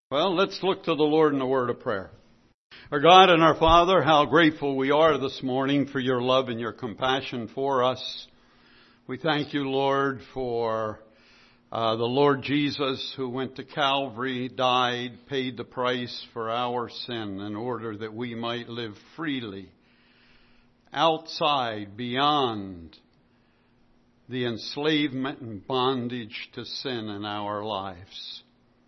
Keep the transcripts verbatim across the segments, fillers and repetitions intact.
Well, let's look to the Lord in a word of prayer. Our God and our Father, how grateful we are this morning for your love and your compassion for us. We thank you, Lord, for uh, the Lord Jesus who went to Calvary, died, paid the price for our sin in order that we might live freely outside, beyond the enslavement and bondage to sin in our lives.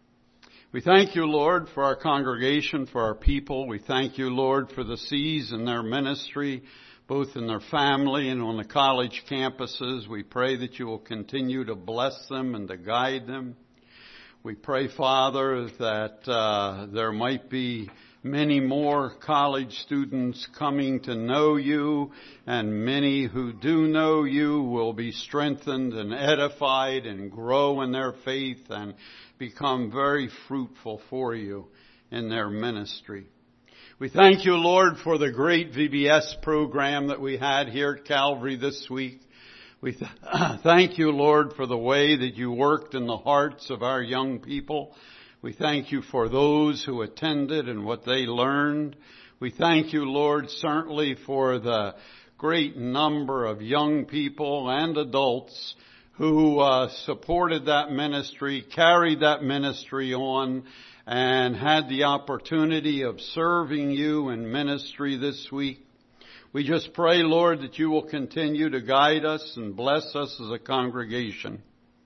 We thank you, Lord, for our congregation, for our people. We thank you, Lord, for the C's and their ministry, both in their family and on the college campuses. We pray that you will continue to bless them and to guide them. We pray, Father, that uh, there might be many more college students coming to know you, and many who do know you will be strengthened and edified and grow in their faith and become very fruitful for you in their ministry. We thank you, Lord, for the great V B S program that we had here at Calvary this week. We th- thank you, Lord, for the way that you worked in the hearts of our young people. We thank you for those who attended and what they learned. We thank you, Lord, certainly for the great number of young people and adults who uh, supported that ministry, carried that ministry on, and had the opportunity of serving you in ministry this week. We just pray, Lord, that you will continue to guide us and bless us as a congregation.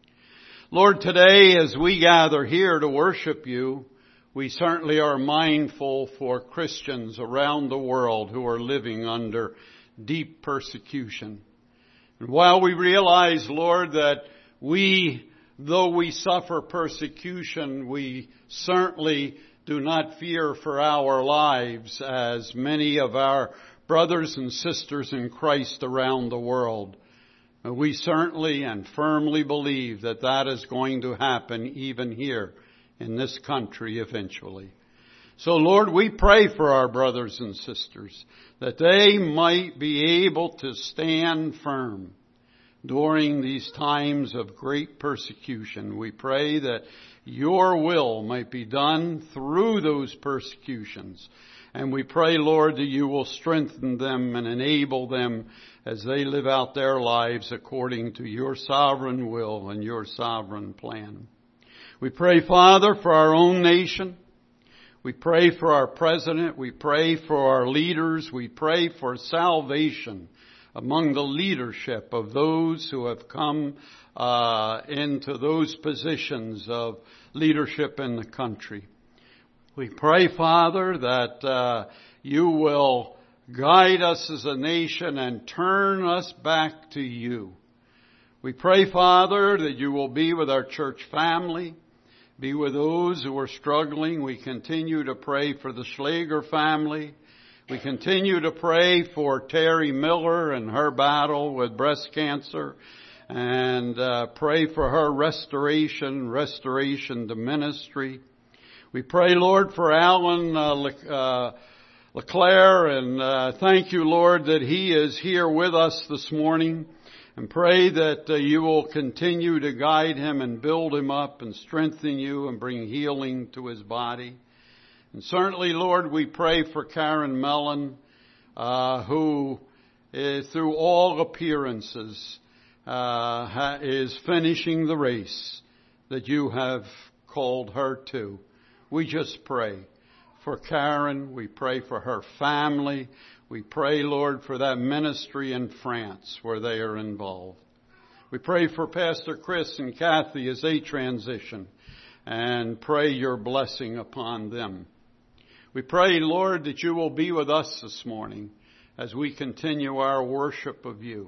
Lord, today as we gather here to worship you, we certainly are mindful for Christians around the world who are living under deep persecution. And while we realize, Lord, that we, though we suffer persecution, we certainly do not fear for our lives as many of our brothers and sisters in Christ around the world. We certainly and firmly believe that that is going to happen even here in this country eventually. So, Lord, we pray for our brothers and sisters that they might be able to stand firm during these times of great persecution. We pray that your will might be done through those persecutions. And we pray, Lord, that you will strengthen them and enable them as they live out their lives according to your sovereign will and your sovereign plan. We pray, Father, for our own nation. We pray for our president. We pray for our leaders. We pray for salvation among the leadership of those who have come uh, into those positions of leadership in the country. We pray, Father, that uh, you will guide us as a nation and turn us back to you. We pray, Father, that you will be with our church family, be with those who are struggling. We continue to pray for the Schlager family. We continue to pray for Terry Miller and her battle with breast cancer, and uh, pray for her restoration, restoration to ministry. We pray, Lord, for Alan uh, Le- uh, LeClaire, and uh, thank you, Lord, that he is here with us this morning. And pray that uh, you will continue to guide him and build him up and strengthen you and bring healing to his body. And certainly, Lord, we pray for Karen Mellon, uh, who is, through all appearances uh, ha- is finishing the race that you have called her to. We just pray for Karen. We pray for her family. We pray, Lord, for that ministry in France where they are involved. We pray for Pastor Chris and Kathy as they transition, and pray your blessing upon them. We pray, Lord, that you will be with us this morning as we continue our worship of you.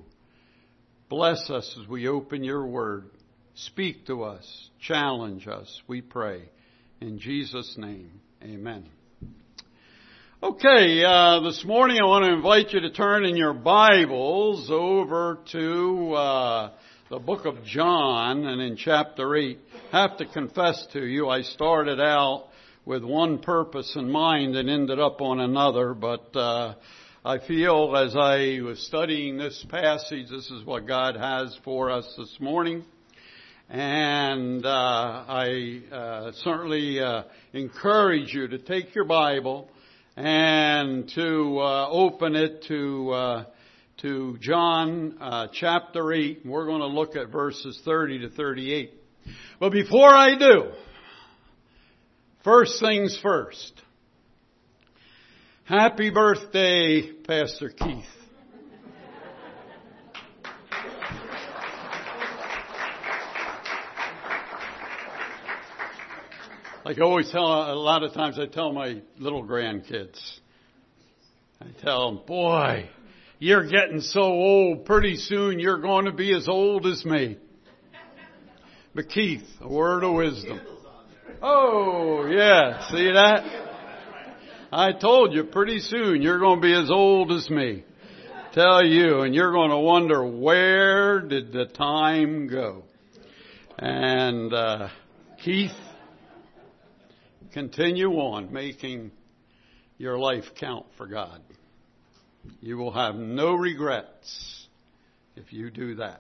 Bless us as we open your word. Speak to us. Challenge us, we pray. In Jesus' name, amen. Okay, uh, this morning I want to invite you to turn in your Bibles over to uh, the book of John, and in chapter eight. I have to confess to you, I started out with one purpose in mind and ended up on another, but uh, I feel as I was studying this passage, this is what God has for us this morning. And uh, I uh, certainly uh, encourage you to take your Bible and to uh, open it to uh, to John uh, chapter eight. We're going to look at verses thirty to thirty-eight. But before I do, first things first. Happy birthday, Pastor Keith. Like I always tell, a lot of times I tell my little grandkids, I tell them, boy, you're getting so old, pretty soon you're going to be as old as me. But Keith, a word of wisdom. Oh, yeah, see that? I told you, pretty soon you're going to be as old as me. Tell you, and you're going to wonder, where did the time go? And uh, Keith, continue on making your life count for God. You will have no regrets if you do that.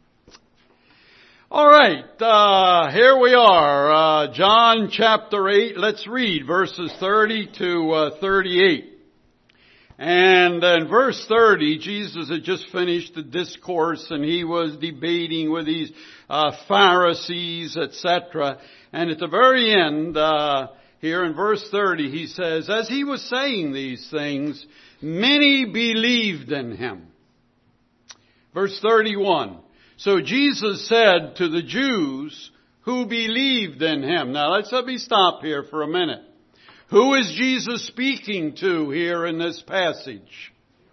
All right, uh, here we are, uh, John chapter eight. Let's read verses thirty to uh, thirty-eight. And in verse thirty, Jesus had just finished the discourse and he was debating with these uh, Pharisees, et cetera. And at the very end, uh, here in verse thirty, he says, as he was saying these things, many believed in him. Verse thirty-one, so Jesus said to the Jews who believed in him. Now let's let me stop here for a minute. Who is Jesus speaking to here in this passage?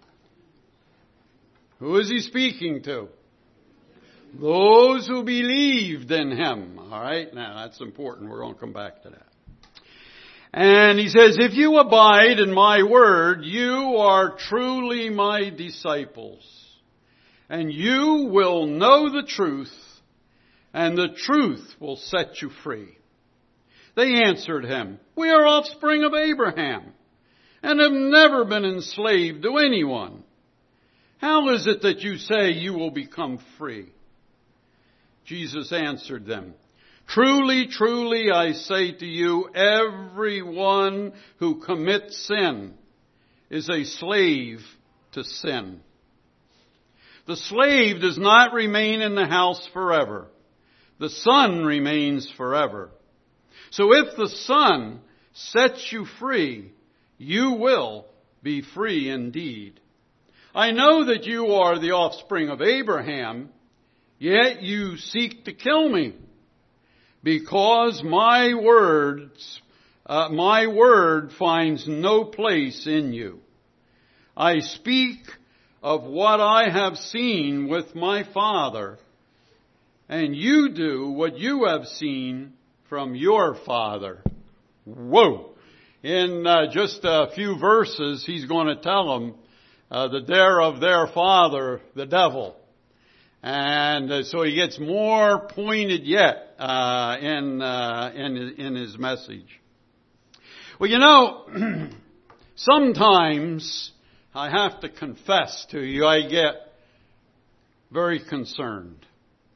Who is he speaking to? Those who believed in him. All right, now that's important. We're going to come back to that. And he says, if you abide in my word, you are truly my disciples. And you will know the truth, and the truth will set you free. They answered him, we are offspring of Abraham, and have never been enslaved to anyone. How is it that you say you will become free? Jesus answered them, truly, truly, I say to you, everyone who commits sin is a slave to sin. The slave does not remain in the house forever. The Son remains forever. So if the Son sets you free, you will be free indeed. I know that you are the offspring of Abraham, yet you seek to kill me, because my words, uh, my word finds no place in you. I speak of what I have seen with my Father, and you do what you have seen from your father. Whoa! In uh, just a few verses, he's going to tell them uh, the dare of their father, the devil. And uh, so he gets more pointed yet uh, in, uh, in in his message. Well, you know, sometimes I have to confess to you, I get very concerned.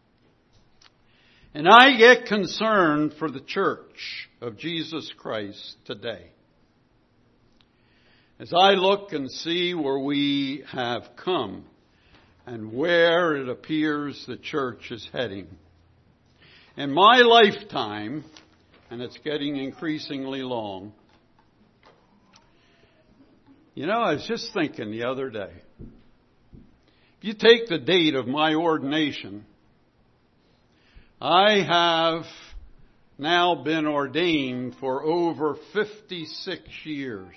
And I get concerned for the church of Jesus Christ today. As I look and see where we have come and where it appears the church is heading. In my lifetime, and it's getting increasingly long, you know, I was just thinking the other day, if you take the date of my ordination, I have now been ordained for over fifty-six years.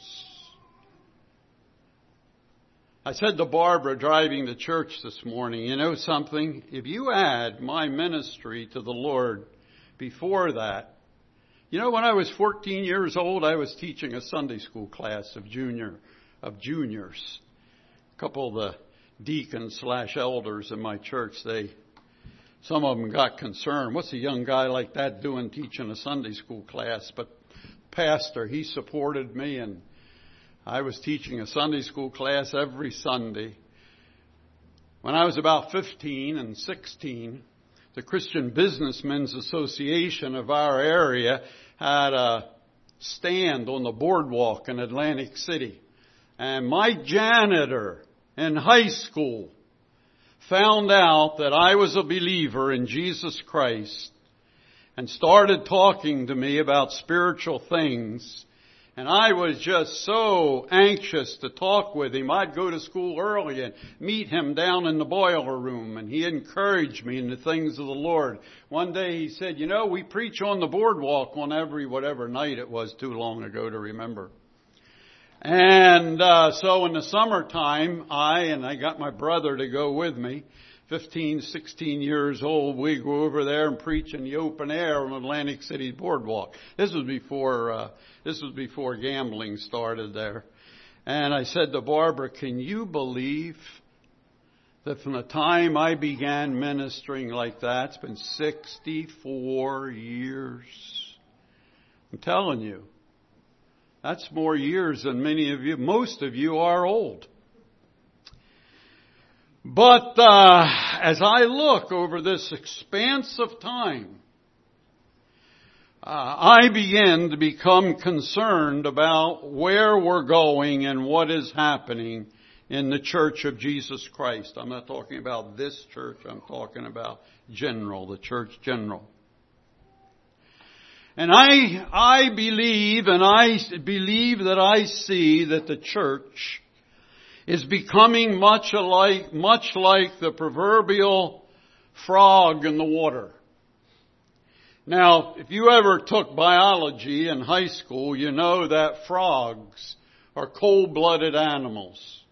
I said to Barbara driving to church this morning, you know something? If you add my ministry to the Lord before that, you know, when I was fourteen years old, I was teaching a Sunday school class of junior, of juniors. A couple of the deacons slash elders in my church, they, some of them got concerned. What's a young guy like that doing teaching a Sunday school class? But pastor, he supported me, and I was teaching a Sunday school class every Sunday. When I was about fifteen and sixteen, the Christian Businessmen's Association of our area had a stand on the boardwalk in Atlantic City. And my janitor in high school found out that I was a believer in Jesus Christ and started talking to me about spiritual things. And I was just so anxious to talk with him. I'd go to school early and meet him down in the boiler room, and he encouraged me in the things of the Lord. One day he said, you know, we preach on the boardwalk on every whatever night it was, too long ago to remember. And uh, so in the summertime, I, and I got my brother to go with me, fifteen, sixteen years old, we go over there and preach in the open air on Atlantic City boardwalk. This was before, uh, this was before gambling started there. And I said to Barbara, can you believe that from the time I began ministering like that, it's been sixty-four years. I'm telling you, that's more years than many of you, most of you are old. But uh, as I look over this expanse of time, uh, I begin to become concerned about where we're going and what is happening in the Church of Jesus Christ. I'm not talking about this church. I'm talking about general, the church general. And I, I believe, and I believe that I see that the church is becoming much alike, much like the proverbial frog in the water. Now, if you ever took biology in high school, you know that frogs are cold-blooded animals.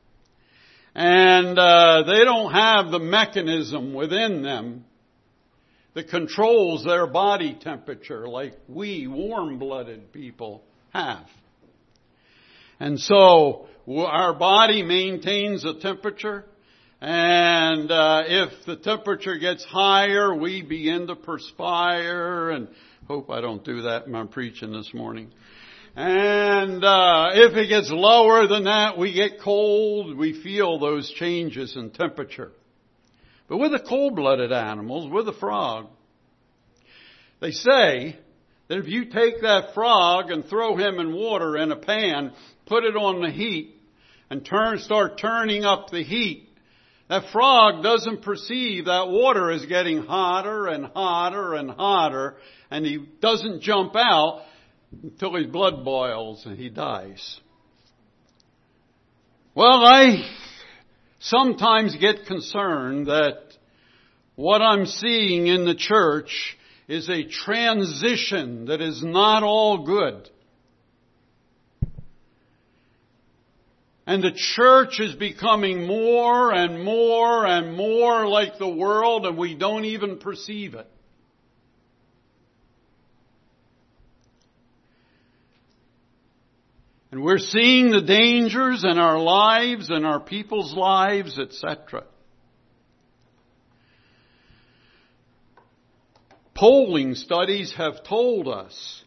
And uh, they don't have the mechanism within them that controls their body temperature like we warm-blooded people have. And so our body maintains a temperature, and uh, if the temperature gets higher, we begin to perspire, and hope I don't do that when I'm preaching this morning. And uh, if it gets lower than that, we get cold. We feel those changes in temperature. But with the cold-blooded animals, with the frog, they say that if you take that frog and throw him in water in a pan, put it on the heat, and turn, start turning up the heat, that frog doesn't perceive that water is getting hotter and hotter and hotter, and he doesn't jump out until his blood boils and he dies. Well, I sometimes get concerned that what I'm seeing in the church is a transition that is not all good. And the church is becoming more and more and more like the world, and we don't even perceive it. And we're seeing the dangers in our lives and our people's lives, et cetera. Polling studies have told us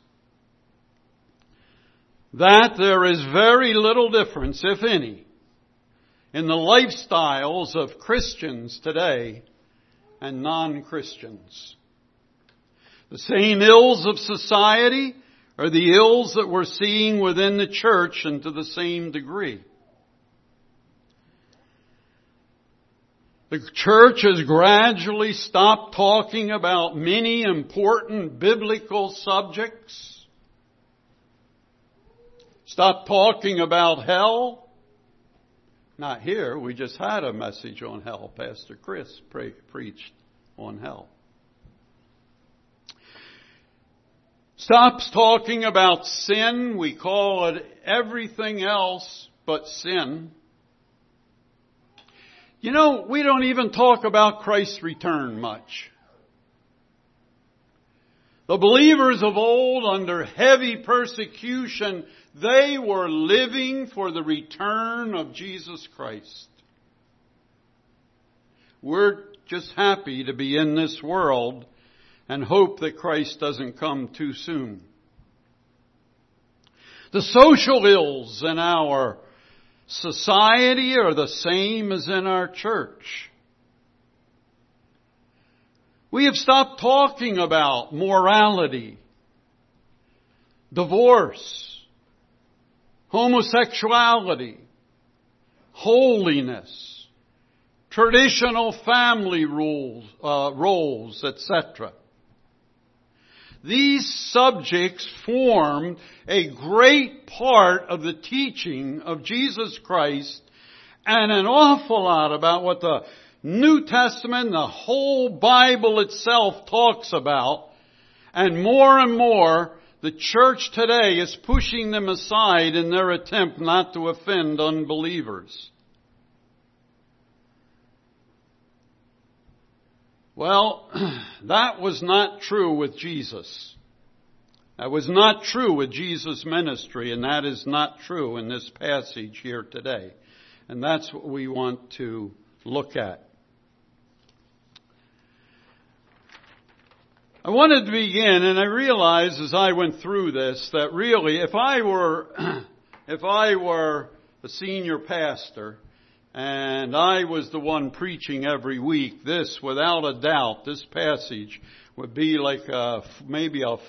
that there is very little difference, if any, in the lifestyles of Christians today and non-Christians. The same ills of society are the ills that we're seeing within the church, and to the same degree. The church has gradually stopped talking about many important biblical subjects. Stop talking about hell. Not here. We just had a message on hell. Pastor Chris pre- preached on hell. Stops talking about sin. We call it everything else but sin. You know, we don't even talk about Christ's return much. The believers of old, under heavy persecution, they were living for the return of Jesus Christ. We're just happy to be in this world and hope that Christ doesn't come too soon. The social ills in our society are the same as in our church. We have stopped talking about morality, divorce, homosexuality, holiness, traditional family rules, uh, roles, et cetera. These subjects form a great part of the teaching of Jesus Christ, and an awful lot about what the New Testament, the whole Bible itself talks about. And more and more, the church today is pushing them aside in their attempt not to offend unbelievers. Well, that was not true with Jesus. That was not true with Jesus' ministry, and that is not true in this passage here today. And that's what we want to look at. I wanted to begin, and I realized as I went through this that really, if I were, if I were a senior pastor, and I was the one preaching every week, this, without a doubt, this passage would be like a, maybe a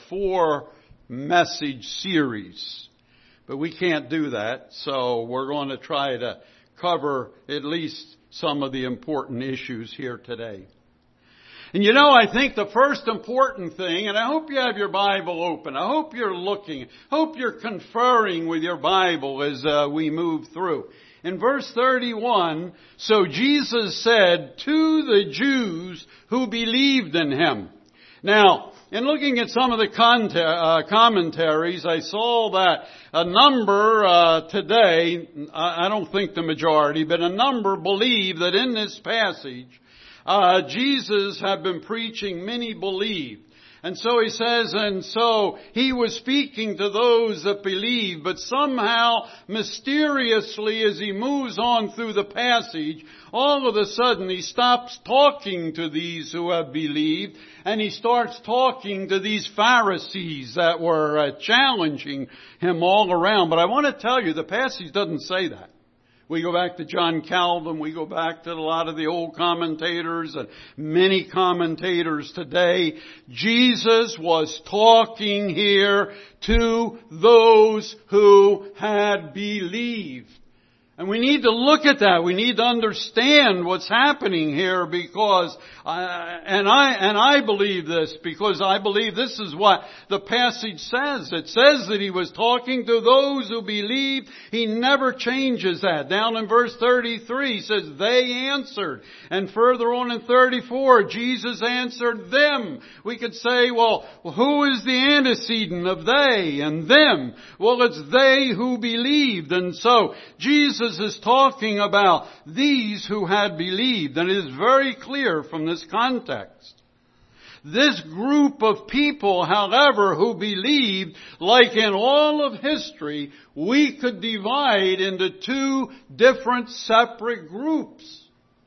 four-message series. But we can't do that, so we're going to try to cover at least some of the important issues here today. And you know, I think the first important thing, and I hope you have your Bible open, I hope you're looking, I hope you're conferring with your Bible as uh, we move through. In verse thirty-one, so Jesus said to the Jews who believed in Him. Now, in looking at some of the con- uh, commentaries, I saw that a number uh, today, I don't think the majority, but a number believe that in this passage, uh, Jesus had been preaching, many believed. And so he says, and so he was speaking to those that believe, but somehow, mysteriously, as he moves on through the passage, all of a sudden he stops talking to these who have believed, and he starts talking to these Pharisees that were uh, challenging him all around. But I want to tell you, the passage doesn't say that. We go back to John Calvin, we go back to a lot of the old commentators and many commentators today. Jesus was talking here to those who had believed. And we need to look at that. We need to understand what's happening here because, uh, and I, and I believe this because I believe this is what the passage says. It says that he was talking to those who believed. He never changes that. Down in verse thirty-three, it says, they answered. And further on in thirty-four, Jesus answered them. We could say, well, who is the antecedent of they and them? Well, it's they who believed. And so, Jesus is talking about these who had believed, and it is very clear from this context. This group of people, however, who believed, like in all of history, we could divide into two different separate groups.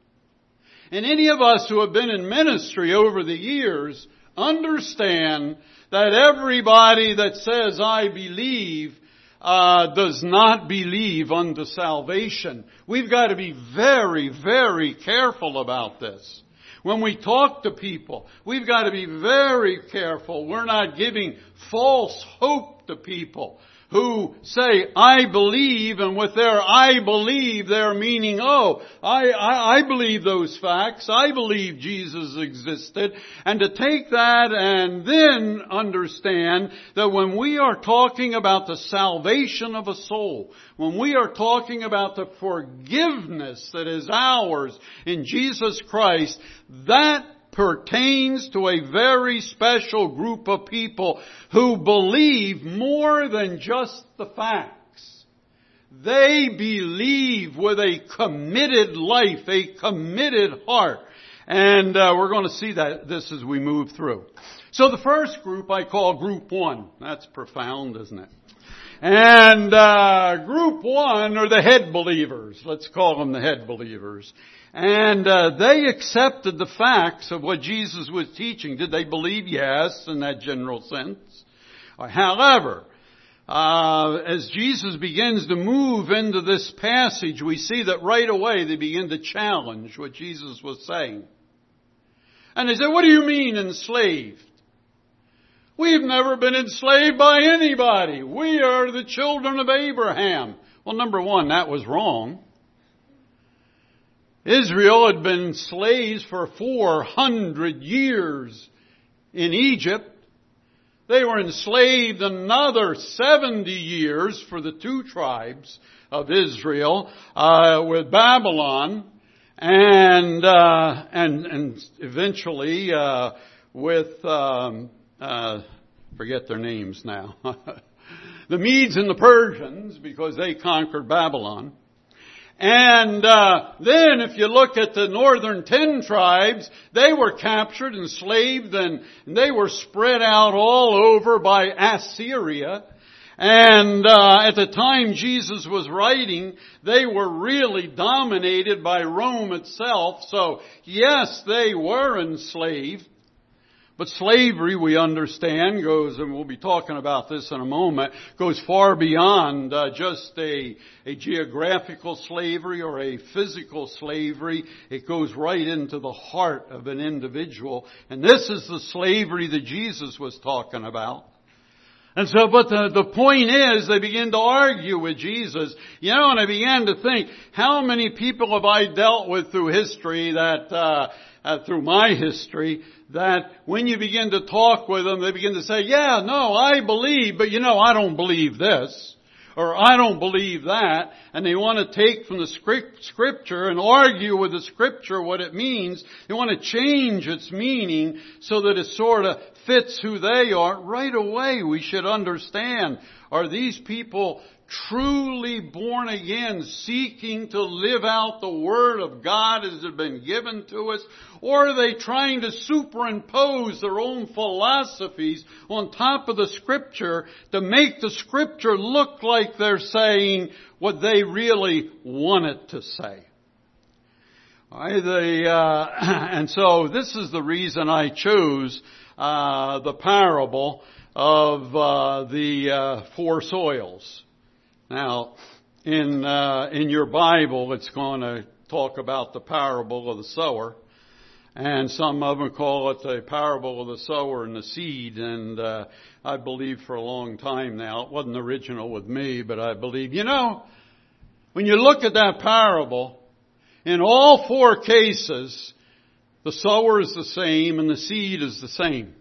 And any of us who have been in ministry over the years understand that everybody that says, I believe, Uh, does not believe unto salvation. We've got to be very, very careful about this. When we talk to people, we've got to be very careful. We're not giving false hope to people who say, I believe, and with their I believe, they're meaning, oh, I, I, I believe those facts. I believe Jesus existed. And to take that and then understand that when we are talking about the salvation of a soul, when we are talking about the forgiveness that is ours in Jesus Christ, that pertains to a very special group of people who believe more than just the facts. They believe with a committed life, a committed heart. And uh, we're going to see that this as we move through. So the first group I call group one. That's profound, isn't it? And uh, group one are the head believers. Let's call them the head believers. And uh, they accepted the facts of what Jesus was teaching. Did they believe? Yes, in that general sense. However, uh, as Jesus begins to move into this passage, we see that right away they begin to challenge what Jesus was saying. And they say, what do you mean enslaved? We've never been enslaved by anybody. We are the children of Abraham. Well, number one, that was wrong. Israel had been slaves for four hundred years in Egypt. They were enslaved another seventy years for the two tribes of Israel uh, with Babylon, and uh, and and eventually uh, with um, uh, forget their names now, the Medes and the Persians, because they conquered Babylon. And uh, then if you look at the northern ten tribes, they were captured, enslaved, and they were spread out all over by Assyria. And uh, at the time Jesus was writing, they were really dominated by Rome itself. So yes, they were enslaved. But slavery, we understand, goes, and we'll be talking about this in a moment, goes far beyond uh, just a, a geographical slavery or a physical slavery. It goes right into the heart of an individual. And this is the slavery that Jesus was talking about. And so, but the, the point is, they begin to argue with Jesus. You know, and I began to think, how many people have I dealt with through history that, uh, uh through my history, that when you begin to talk with them, they begin to say, yeah, no, I believe, but you know, I don't believe this, or I don't believe that, and they want to take from the scripture and argue with the scripture what it means. They want to change its meaning so that it sort of fits who they are. Right away, we should understand, are these people truly born again, seeking to live out the Word of God as it has been given to us? Or are they trying to superimpose their own philosophies on top of the Scripture to make the Scripture look like they're saying what they really want it to say? All right, they, uh, and so this is the reason I chose uh, the parable of uh, the uh, four soils. Now, in uh, in your Bible, it's going to talk about the parable of the sower, and some of them call it the parable of the sower and the seed. And uh, I believe for a long time now, it wasn't original with me, but I believe, you know, when you look at that parable, in all four cases, the sower is the same and the seed is the same.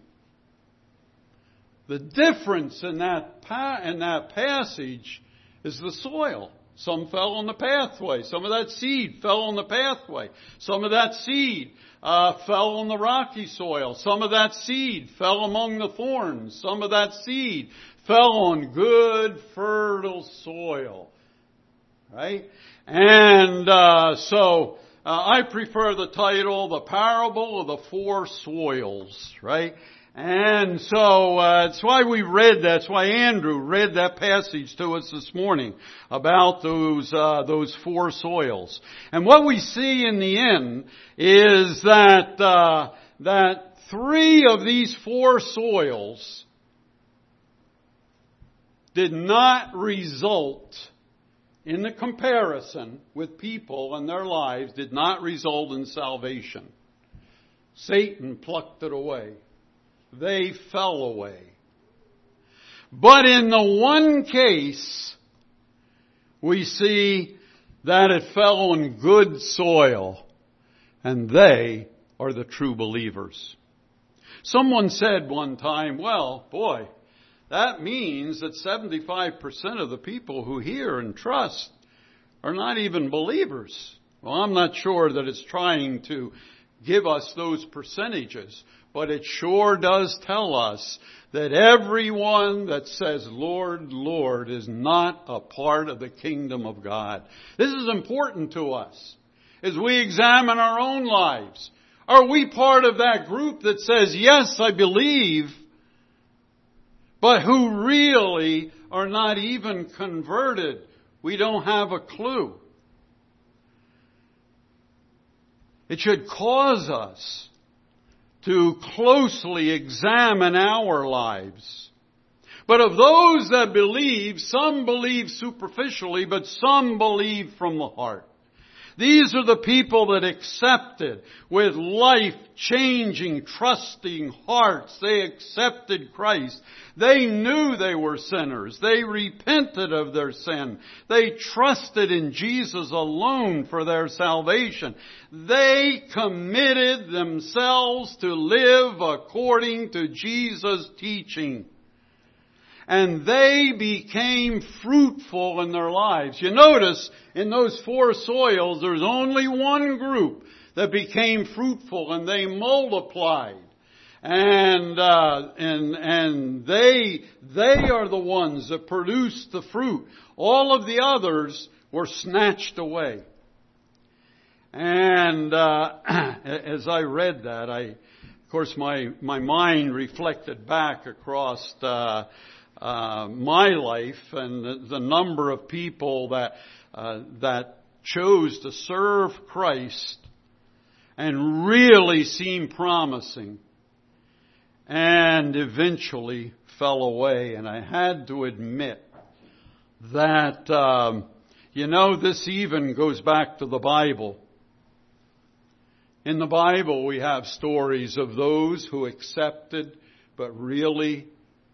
The difference in that pa- in that passage is the soil. Some fell on the pathway. Some of that seed fell on the pathway. Some of that seed uh, fell on the rocky soil. Some of that seed fell among the thorns. Some of that seed fell on good, fertile soil. Right? And uh, so uh, I prefer the title, The Parable of the Four Soils. Right? And so uh, that's why we read that. That's why Andrew read that passage to us this morning about those uh, those four soils. And what we see in the end is that uh, that three of these four soils did not result in the comparison with people and their lives, did not result in salvation. Satan plucked it away. They fell away. But in the one case, we see that it fell on good soil, and they are the true believers. Someone said one time, well, boy, that means that seventy-five percent of the people who hear and trust are not even believers. Well, I'm not sure that it's trying to give us those percentages. But it sure does tell us that everyone that says, Lord, Lord, is not a part of the kingdom of God. This is important to us as we examine our own lives. Are we part of that group that says, yes, I believe, but who really are not even converted? We don't have a clue. It should cause us to closely examine our lives. But of those that believe, some believe superficially, but some believe from the heart. These are the people that accepted with life-changing, trusting hearts. They accepted Christ. They knew they were sinners. They repented of their sin. They trusted in Jesus alone for their salvation. They committed themselves to live according to Jesus' teaching. And they became fruitful in their lives. You notice in those four soils, there's only one group that became fruitful, and they multiplied. And uh, and and they they are the ones that produced the fruit. All of the others were snatched away. And uh, as I read that, I, of course, my my mind reflected back across Uh, Uh, my life and the, the number of people that uh, that chose to serve Christ and really seemed promising and eventually fell away. And I had to admit that, um, you know, this even goes back to the Bible. In the Bible, we have stories of those who accepted but really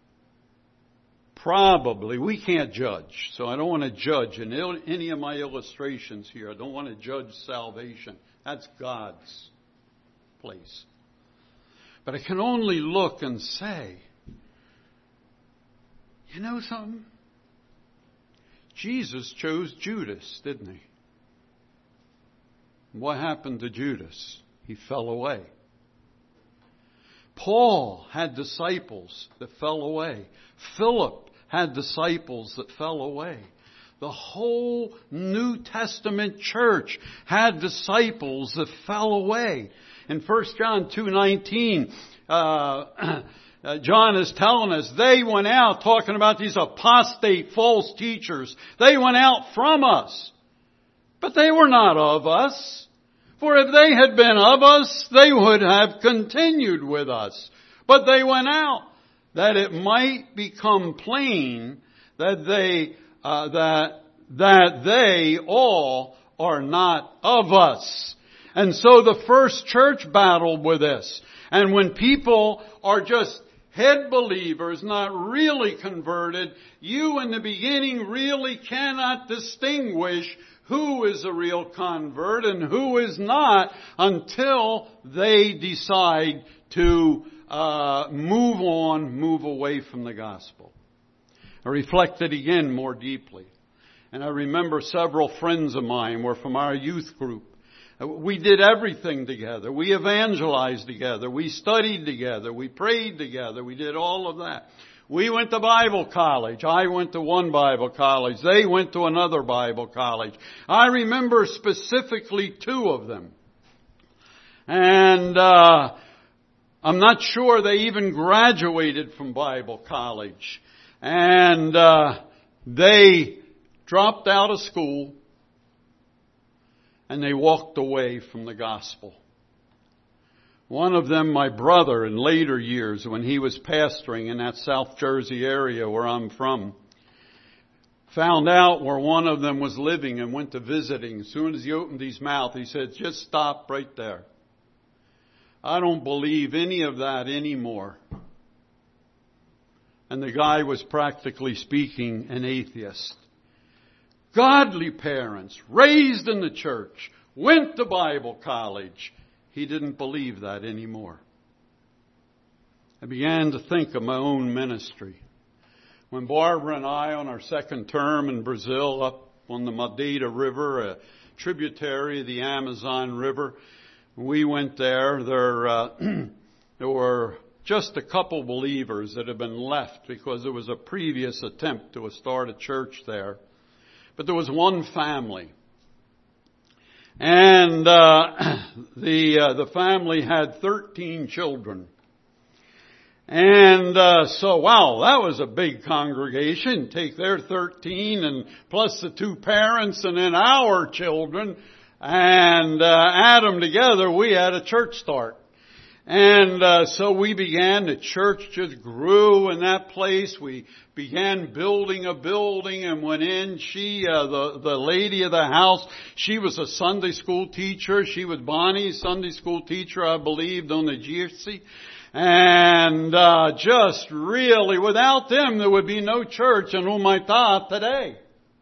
Probably. We can't judge. So I don't want to judge in any of my illustrations here. I don't want to judge salvation. That's God's place. But I can only look and say, you know something? Jesus chose Judas, didn't he? What happened to Judas? He fell away. Paul had disciples that fell away. Philip had disciples that fell away. The whole New Testament church had disciples that fell away. In First John two nineteen, uh, John is telling us they went out talking about these apostate false teachers. They went out from us, but they were not of us. For if they had been of us, they would have continued with us. But they went out, that it might become plain that they uh, that that they all are not of us. And so the first church battled with this. And when people are just head believers, not really converted, you in the beginning really cannot distinguish who is a real convert and who is not until they decide to uh, move on, move away from the gospel. I reflected again more deeply. And I remember several friends of mine were from our youth group. We did everything together. We evangelized together. We studied together. We prayed together. We did all of that. We went to Bible college. I went to one Bible college. They went to another Bible college. I remember specifically two of them. And uh, I'm not sure they even graduated from Bible college. And uh, they dropped out of school. And they walked away from the gospel. One of them, my brother, in later years, when he was pastoring in that South Jersey area where I'm from, found out where one of them was living and went to visiting. As soon as he opened his mouth, he said, just stop right there. I don't believe any of that anymore. And the guy was practically speaking an atheist. Godly parents, raised in the church, went to Bible college. He didn't believe that anymore. I began to think of my own ministry. When Barbara and I, on our second term in Brazil, up on the Madeira River, a tributary of the Amazon River, we went there. There, uh, there were just a couple believers that had been left because there was a previous attempt to start a church there. But there was one family. And uh, the uh, the family had thirteen children. And uh, so, wow, that was a big congregation. Take their thirteen and plus the two parents and then our children and uh, add them together, we had a church start. And uh, so we began, the church just grew in that place. We began building a building and went in. She, uh, the, the lady of the house, she was a Sunday school teacher. She was Bonnie's Sunday school teacher, I believe, on the Jersey. And uh, just really, without them, there would be no church in Umaita today.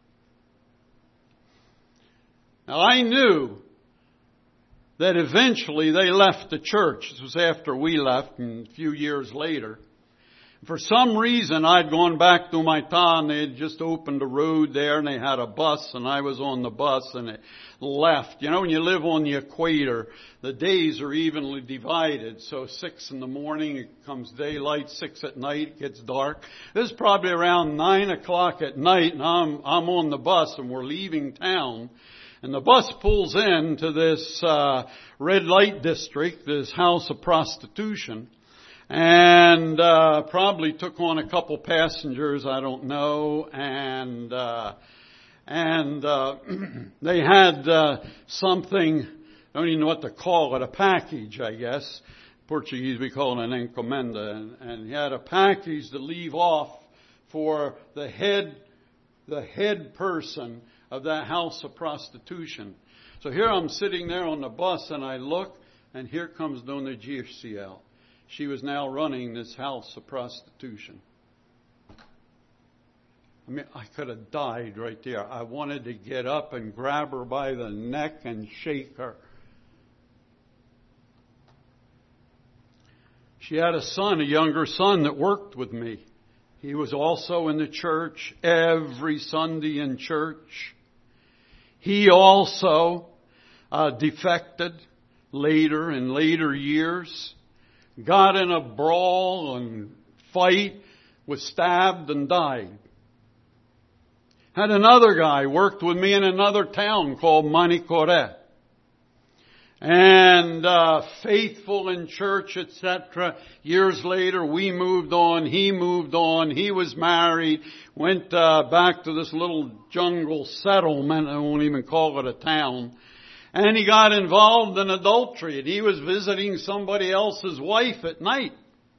Now I knew that eventually they left the church. This was after we left and a few years later. For some reason, I'd gone back to my town. They had just opened a road there and they had a bus and I was on the bus and it left. You know, when you live on the equator, the days are evenly divided. So six in the morning, it comes daylight, six at night, it gets dark. This is probably around nine o'clock at night and I'm, I'm on the bus and we're leaving town. And the bus pulls into this uh, red light district, this house of prostitution, and uh, probably took on a couple passengers, I don't know, and uh, and uh, they had uh, something, I don't even know what to call it, a package, I guess. Portuguese we call it an encomenda, and, and he had a package to leave off for the head, the head person of that house of prostitution. So here I'm sitting there on the bus and I look and here comes Dona Girciel. She was now running this house of prostitution. I mean, I could have died right there. I wanted to get up and grab her by the neck and shake her. She had a son, a younger son that worked with me. He was also in the church every Sunday in church. He also uh, defected later, in later years, got in a brawl and fight, was stabbed and died. Had another guy worked with me in another town called Manicoré. And uh, faithful in church, et cetera. Years later, we moved on. He moved on. He was married. Went uh, back to this little jungle settlement. I won't even call it a town. And he got involved in adultery. And he was visiting somebody else's wife at night.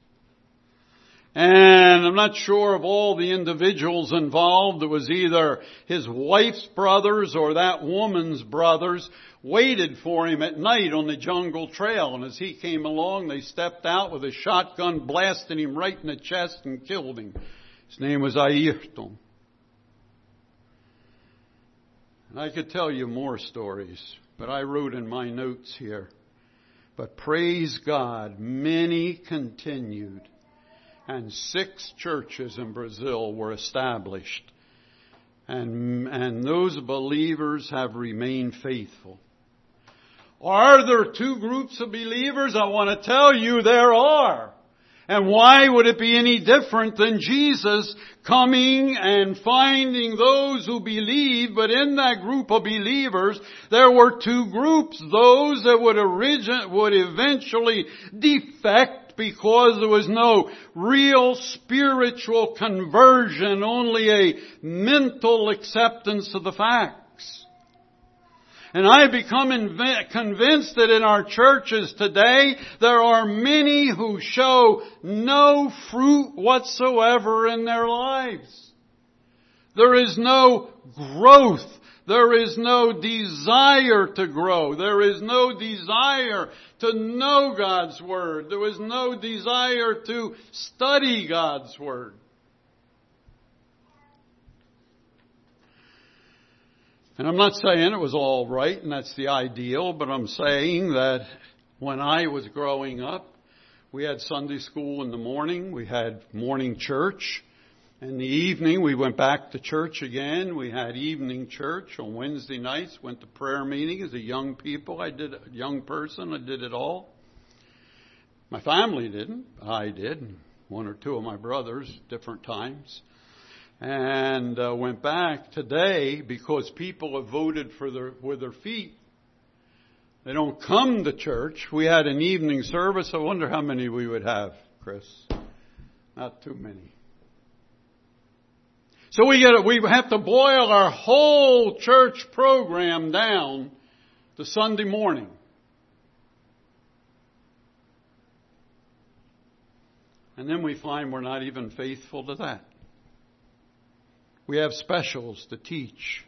And I'm not sure of all the individuals involved. It was either his wife's brothers or that woman's brothers waited for him at night on the jungle trail. And as he came along, they stepped out with a shotgun, blasted him right in the chest and killed him. His name was Ayrton. And I could tell you more stories, but I wrote in my notes here. But praise God, many continued. And six churches in Brazil were established. And, and those believers have remained faithful. Are there two groups of believers? I want to tell you there are. And why would it be any different than Jesus coming and finding those who believe? But in that group of believers, there were two groups. Those that would origin, would eventually defect because there was no real spiritual conversion, only a mental acceptance of the facts. And I have become inv- convinced that in our churches today, there are many who show no fruit whatsoever in their lives. There is no growth. There is no desire to grow. There is no desire to know God's Word. There is no desire to study God's Word. And I'm not saying it was all right and that's the ideal, but I'm saying that when I was growing up, we had Sunday school in the morning, we had morning church. In the evening, we went back to church again. We had evening church on Wednesday nights, went to prayer meeting as a young people. I did, a young person, I did it all. My family didn't. I did. One or two of my brothers, different times. And uh, went back today because people have voted for their, with their feet. They don't come to church. We had an evening service. I wonder how many we would have, Chris. Not too many. So we get we have to boil our whole church program down to Sunday morning. And then we find we're not even faithful to that. We have specials to teach.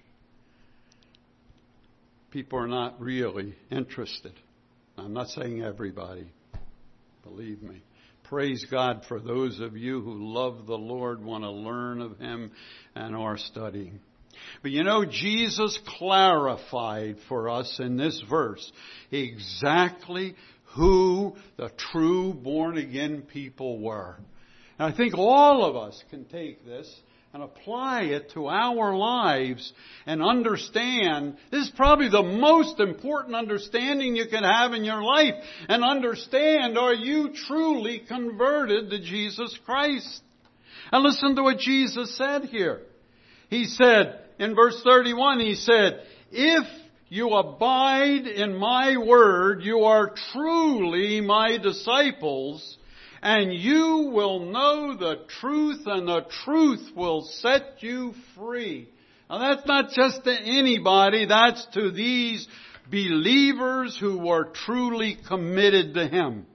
People are not really interested. I'm not saying everybody. Believe me. Praise God for those of you who love the Lord, want to learn of Him, and are studying. But you know, Jesus clarified for us in this verse exactly who the true born-again people were. And I think all of us can take this and apply it to our lives and understand. This is probably the most important understanding you can have in your life. And understand, are you truly converted to Jesus Christ? And listen to what Jesus said here. He said, in verse thirty-one, He said, if you abide in my word, you are truly my disciples, and you will know the truth, and the truth will set you free. Now that's not just to anybody, that's to these believers who were truly committed to Him.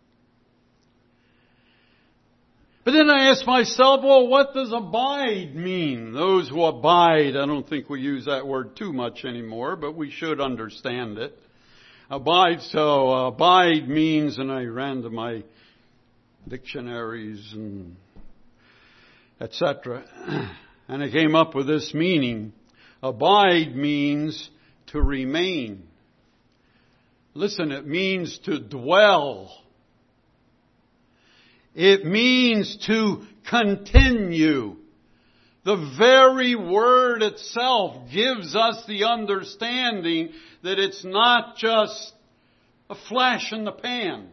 But then I ask myself, well, what does abide mean? Those who abide, I don't think we use that word too much anymore, but we should understand it. Abide, so abide means, and I ran to my dictionaries and et cetera, and I came up with this meaning. Abide means to remain. Listen, it means to dwell. It means to continue. The very word itself gives us the understanding that it's not just a flash in the pan.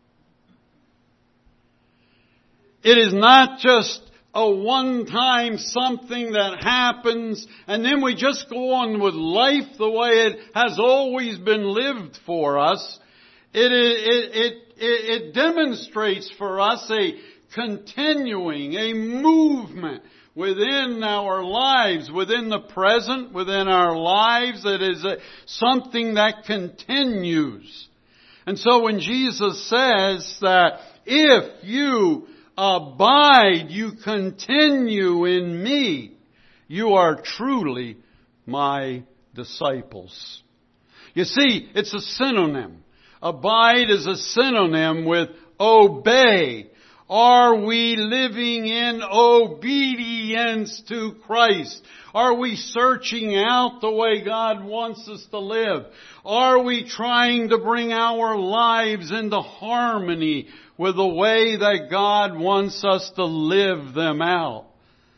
It is not just a one-time something that happens and then we just go on with life the way it has always been lived for us. It, it, it, it, it demonstrates for us a continuing, a movement within our lives, within the present, within our lives. It is a, something that continues. And so when Jesus says that if you abide, you continue in me, you are truly my disciples. You see, it's a synonym. Abide is a synonym with obey. Are we living in obedience to Christ? Are we searching out the way God wants us to live? Are we trying to bring our lives into harmony with the way that God wants us to live them out?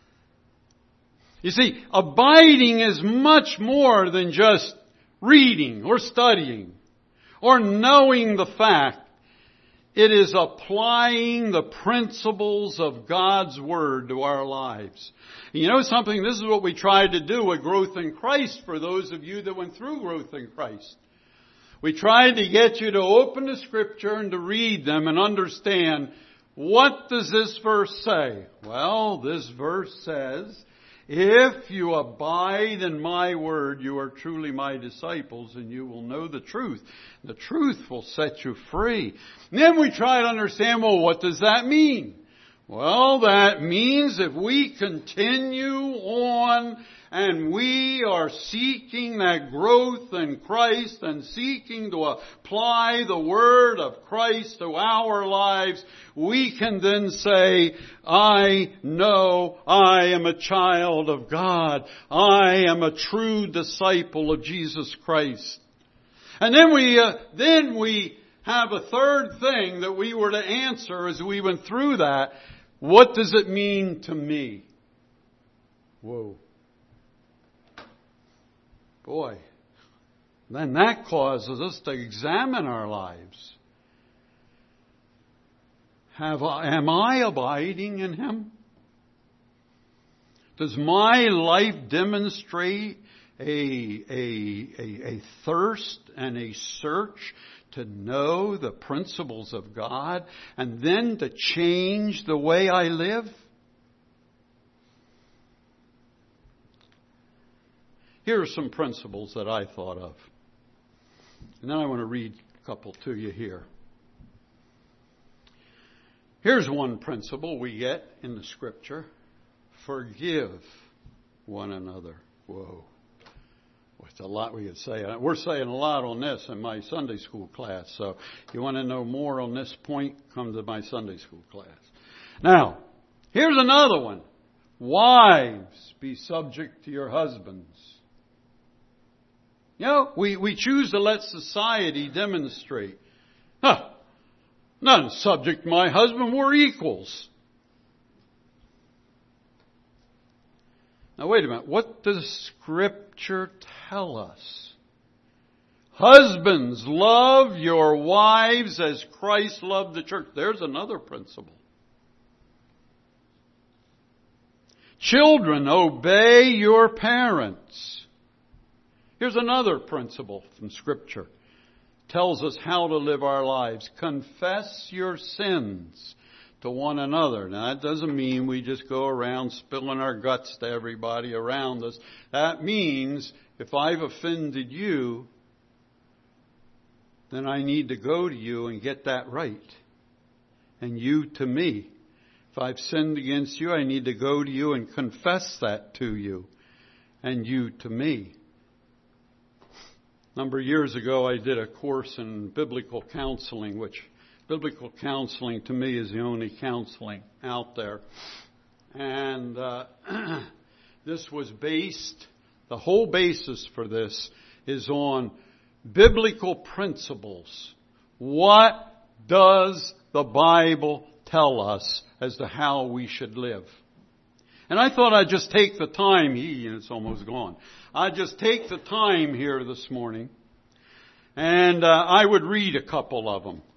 You see, abiding is much more than just reading or studying or knowing the fact. It is applying the principles of God's Word to our lives. And you know something? This is what we tried to do with Growth in Christ for those of you that went through Growth in Christ. We tried to get you to open the Scripture and to read them and understand, what does this verse say? Well, this verse says, if you abide in my word, you are truly my disciples, and you will know the truth. The truth will set you free. And then we try to understand, well, what does that mean? Well, that means if we continue on and we are seeking that growth in Christ and seeking to apply the Word of Christ to our lives, we can then say, I know I am a child of God. I am a true disciple of Jesus Christ. And then we, uh, then we have a third thing that we were to answer as we went through that. What does it mean to me? Whoa. Boy, then that causes us to examine our lives. Have I, am I abiding in Him? Does my life demonstrate a, a, a, a thirst and a search to know the principles of God and then to change the way I live? Here are some principles that I thought of. And then I want to read a couple to you here. Here's one principle we get in the Scripture. Forgive one another. Whoa. It's a lot we could say. We're saying a lot on this in my Sunday school class. So if you want to know more on this point, come to my Sunday school class. Now, here's another one. Wives, be subject to your husbands. You know, we, we choose to let society demonstrate. Huh, not subject to my husband, we're equals. Now wait a minute, what does Scripture tell us? Husbands, love your wives as Christ loved the church. There's another principle. Children, obey your parents. Here's another principle from Scripture. Tells us how to live our lives. Confess your sins to one another. Now that doesn't mean we just go around spilling our guts to everybody around us. That means if I've offended you, then I need to go to you and get that right. And you to me. If I've sinned against you, I need to go to you and confess that to you. And you to me. A number of years ago, I did a course in biblical counseling, which biblical counseling to me is the only counseling out there. And uh, this was based, the whole basis for this is on biblical principles. What does the Bible tell us as to how we should live? And I thought I'd just take the time, he, and it's almost gone. I'd just take the time here this morning and uh, I would read a couple of them.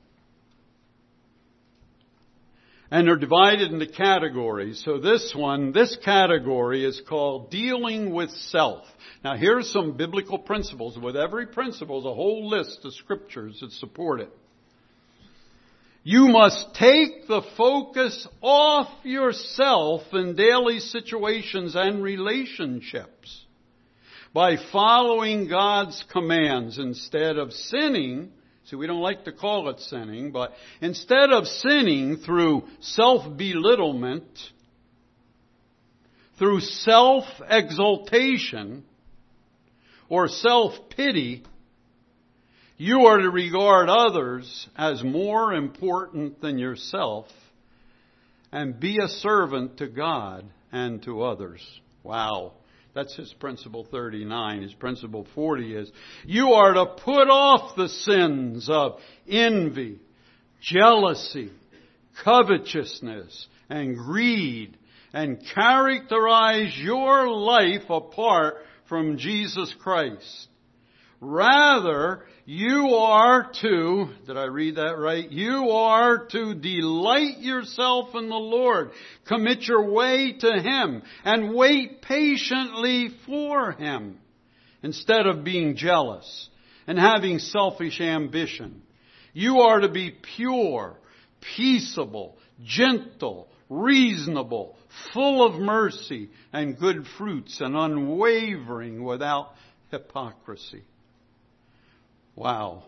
And they're divided into categories. So this one, this category is called dealing with self. Now here's some biblical principles. With every principle is a whole list of scriptures that support it. You must take the focus off yourself in daily situations and relationships by following God's commands instead of sinning. See, we don't like to call it sinning, but instead of sinning through self-belittlement, through self-exaltation, or self-pity, you are to regard others as more important than yourself and be a servant to God and to others. Wow. That's his principle thirty-nine. His principle forty is, you are to put off the sins of envy, jealousy, covetousness, and greed, and characterize your life apart from Jesus Christ. Rather, you are to, did I read that right? You are to delight yourself in the Lord. Commit your way to Him and wait patiently for Him instead of being jealous and having selfish ambition. You are to be pure, peaceable, gentle, reasonable, full of mercy and good fruits, and unwavering without hypocrisy. Wow.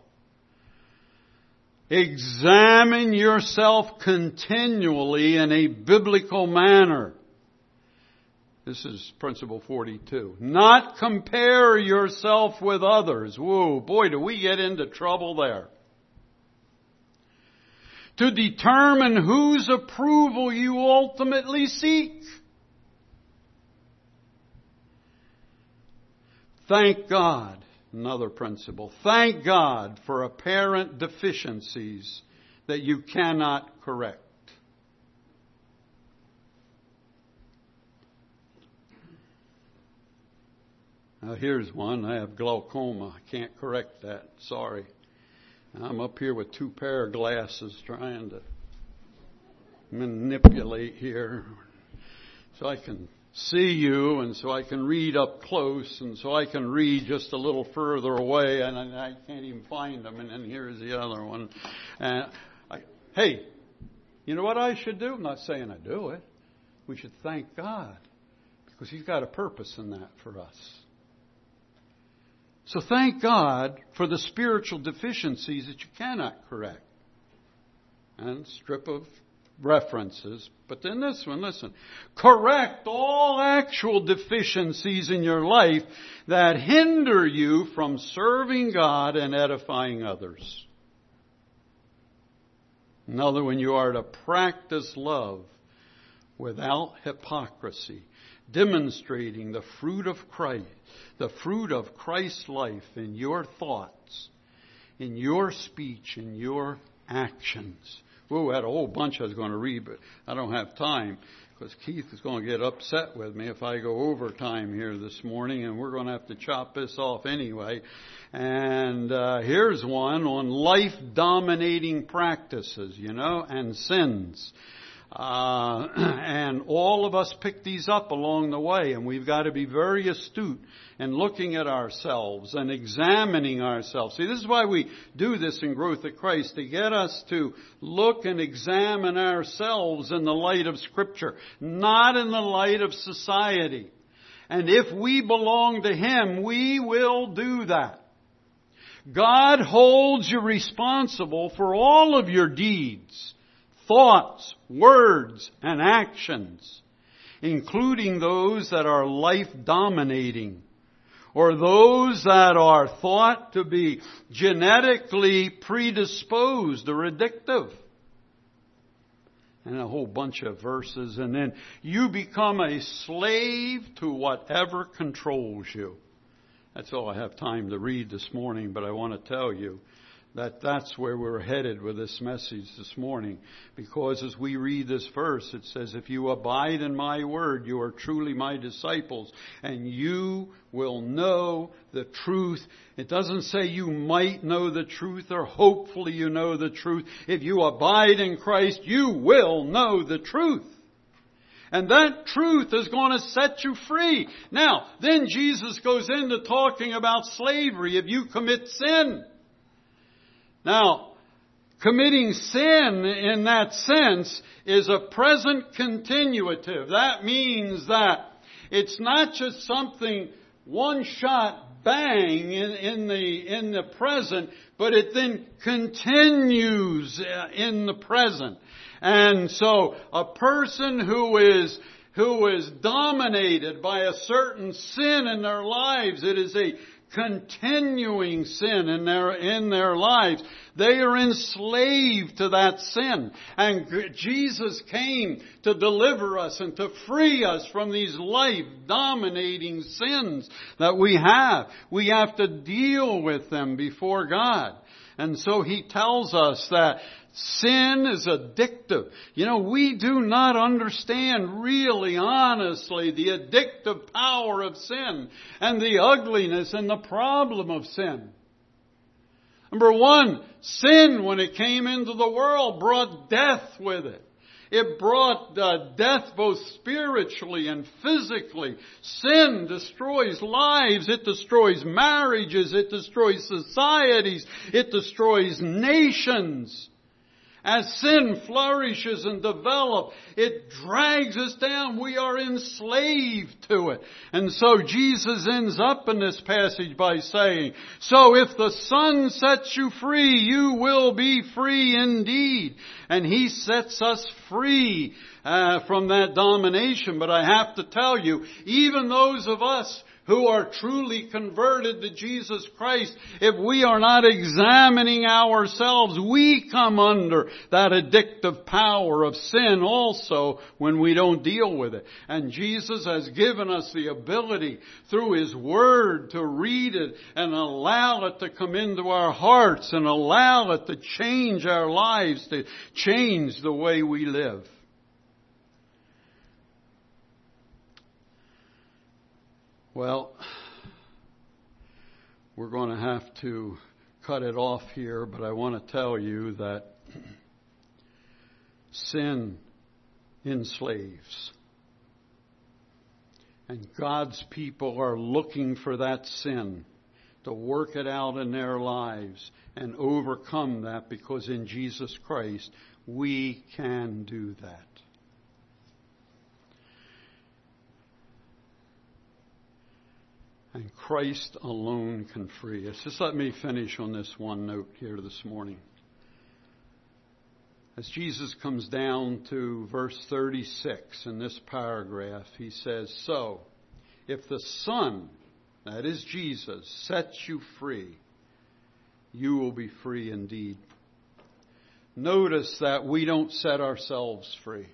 Examine yourself continually in a biblical manner. This is principle forty-two. Not compare yourself with others. Whoa, boy, do we get into trouble there. To determine whose approval you ultimately seek. Thank God. Another principle. Thank God for apparent deficiencies that you cannot correct. Now here's one. I have glaucoma. I can't correct that. Sorry. I'm up here with two pair of glasses trying to manipulate here so I can see you, and so I can read up close, and so I can read just a little further away, and I can't even find them. And then here's the other one. And I, hey, you know what I should do? I'm not saying I do it. We should thank God because He's got a purpose in that for us. So thank God for the spiritual deficiencies that you cannot correct. And strip of references. But then this one, listen. Correct all actual deficiencies in your life that hinder you from serving God and edifying others. Another one, you are to practice love without hypocrisy, demonstrating the fruit of Christ, the fruit of Christ's life in your thoughts, in your speech, in your actions. Whoa, I had a whole bunch I was going to read, but I don't have time because Keith is going to get upset with me if I go over time here this morning, and we're going to have to chop this off anyway. And uh, here's one on life-dominating practices, you know, and sins. Uh, and all of us pick these up along the way, and we've got to be very astute in looking at ourselves and examining ourselves. See, this is why we do this in Growth of Christ, to get us to look and examine ourselves in the light of Scripture, not in the light of society. And if we belong to Him, we will do that. God holds you responsible for all of your deeds, thoughts, words, and actions, including those that are life-dominating, or those that are thought to be genetically predisposed or addictive. And a whole bunch of verses, and then you become a slave to whatever controls you. That's all I have time to read this morning, but I want to tell you that that's where we're headed with this message this morning. Because as we read this verse, it says, if you abide in my word, you are truly my disciples, and you will know the truth. It doesn't say you might know the truth or hopefully you know the truth. If you abide in Christ, you will know the truth. And that truth is going to set you free. Now, then Jesus goes into talking about slavery. If you commit sin. Now, committing sin in that sense is a present continuative. That means that it's not just something one shot bang in, in the in the present, but it then continues in the present. And so a person who is who is dominated by a certain sin in their lives, it is a continuing sin in their in their lives. They are enslaved to that sin. And Jesus came to deliver us and to free us from these life-dominating sins that we have. We have to deal with them before God. And so He tells us that sin is addictive. You know, we do not understand really, honestly, the addictive power of sin and the ugliness and the problem of sin. Number one, sin, when it came into the world, brought death with it. It brought uh, death both spiritually and physically. Sin destroys lives. It destroys marriages. It destroys societies. It destroys nations. As sin flourishes and develops, it drags us down. We are enslaved to it. And so Jesus ends up in this passage by saying, so if the Son sets you free, you will be free indeed. And He sets us free uh, from that domination. But I have to tell you, even those of us who are truly converted to Jesus Christ, if we are not examining ourselves, we come under that addictive power of sin also when we don't deal with it. And Jesus has given us the ability through His Word to read it and allow it to come into our hearts and allow it to change our lives, to change the way we live. Well, we're going to have to cut it off here, but I want to tell you that sin enslaves. And God's people are looking for that sin to work it out in their lives and overcome that, because in Jesus Christ we can do that. And Christ alone can free us. Just let me finish on this one note here this morning. As Jesus comes down to verse thirty-six in this paragraph, he says, "So, if the Son, that is Jesus, sets you free, you will be free indeed." Notice that we don't set ourselves free.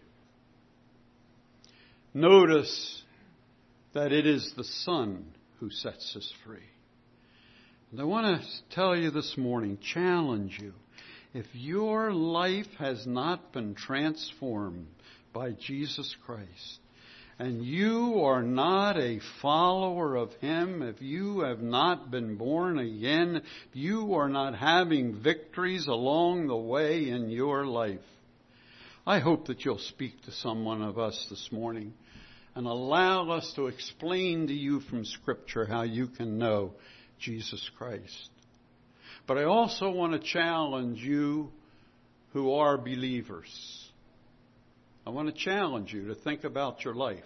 Notice that it is the Son who sets us free. And I want to tell you this morning, challenge you, if your life has not been transformed by Jesus Christ, and you are not a follower of Him, if you have not been born again, if you are not having victories along the way in your life, I hope that you'll speak to someone of us this morning and allow us to explain to you from Scripture how you can know Jesus Christ. But I also want to challenge you who are believers. I want to challenge you to think about your life.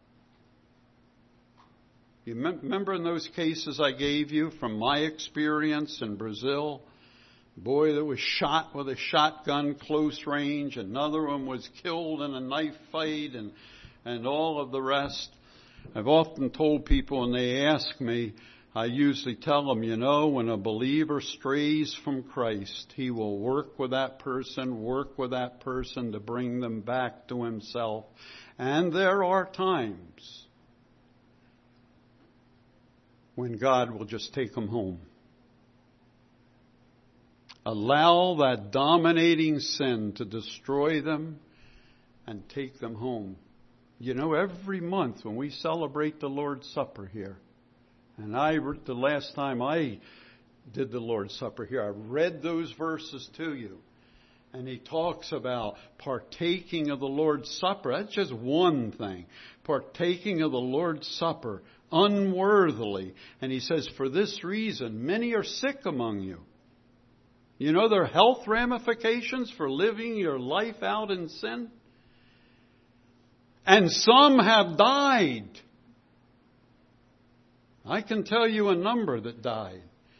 You remember in those cases I gave you from my experience in Brazil? A boy that was shot with a shotgun close range. Another one was killed in a knife fight and, and all of the rest. I've often told people when they ask me, I usually tell them, you know, when a believer strays from Christ, He will work with that person, work with that person to bring them back to Himself. And there are times when God will just take them home. Allow that dominating sin to destroy them and take them home. You know, every month when we celebrate the Lord's Supper here, and I, the last time I did the Lord's Supper here, I read those verses to you. And he talks about partaking of the Lord's Supper. That's just one thing. Partaking of the Lord's Supper unworthily. And he says, for this reason, many are sick among you. You know there are health ramifications for living your life out in sin. And some have died. I can tell you a number that died.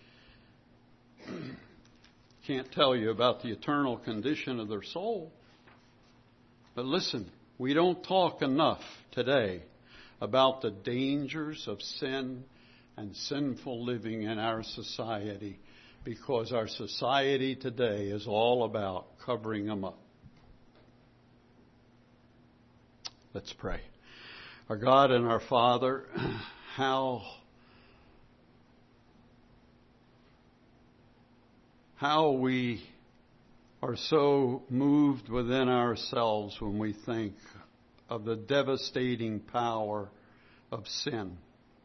Can't tell you about the eternal condition of their soul. But listen, we don't talk enough today about the dangers of sin and sinful living in our society, because our society today is all about covering them up. Let's pray. Our God and our Father, how How we are so moved within ourselves when we think of the devastating power of sin.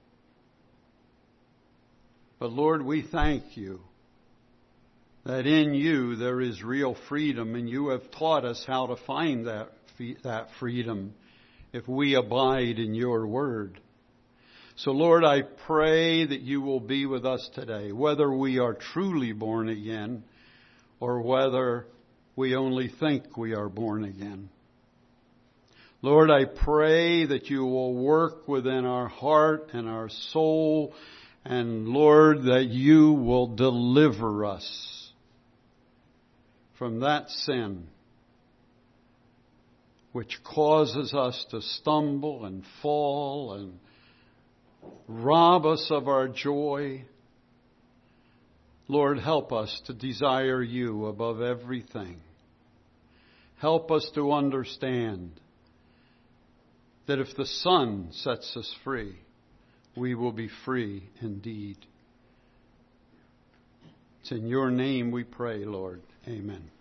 But Lord, we thank you that in you there is real freedom, and you have taught us how to find that, that freedom if we abide in your word. So, Lord, I pray that you will be with us today, whether we are truly born again or whether we only think we are born again. Lord, I pray that you will work within our heart and our soul, and Lord, that you will deliver us from that sin which causes us to stumble and fall and rob us of our joy. Lord, help us to desire you above everything. Help us to understand that if the Son sets us free, we will be free indeed. It's in your name we pray, Lord. Amen.